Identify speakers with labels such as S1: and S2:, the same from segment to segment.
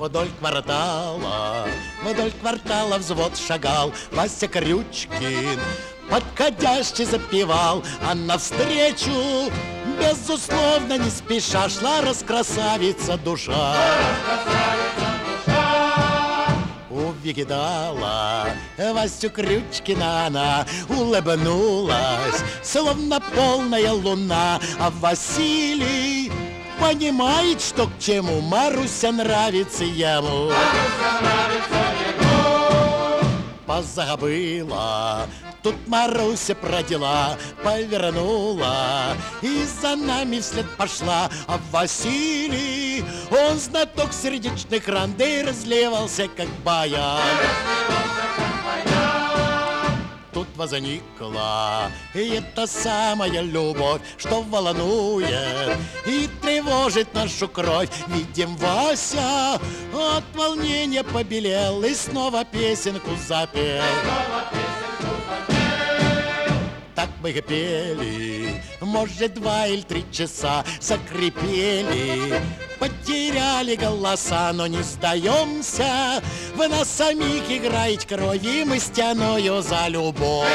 S1: вдоль квартала взвод шагал Вася Крючкин, подходящий запевал, а навстречу, безусловно, не спеша шла раскрасавица душа. Увидала Васю Крючкина она, улыбнулась, словно полная луна, а Василий понимает, что к чему. Маруся нравится ему. Позабыла, тут Маруся про дела повернула и за нами вслед пошла. А Василий, он знаток сердечных ран, да и разливался, как баян. Тут возникла и эта самая любовь, что волнует и тревожит нашу кровь. Видим, Вася от волнения побелел и снова песенку запел. Так мы и пели, может, 2 или 3 часа, закрепели, потеряли голоса, но не сдаемся. В нас самих играет кровь, и мы стяною за любовь.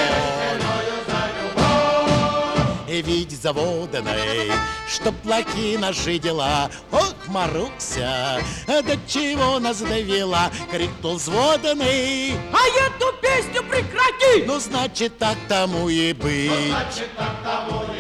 S1: И ведь заводанной, что плохи наши дела. Ох, Маруся, до чего нас довела, крикнул взводанный.
S2: А эту песню прекрати!
S1: Ну, значит, так тому и быть.